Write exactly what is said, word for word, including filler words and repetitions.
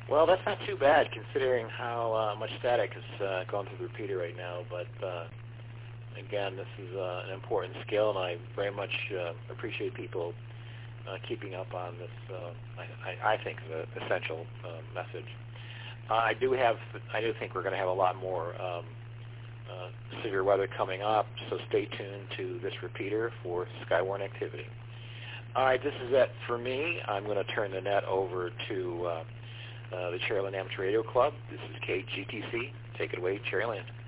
Well, that's not too bad considering how uh, much static is uh, going through the repeater right now. But uh, again, this is uh, an important skill, and I very much uh, appreciate people uh, keeping up on this. Uh, I, I think the essential uh, message. Uh, I do have. I do think we're going to have a lot more um, uh, severe weather coming up. So stay tuned to this repeater for Skywarn activity. All right, this is it for me. I'm going to turn the net over to uh, uh, the Cherryland Amateur Radio Club. This is K G T C. Take it away, Cherryland.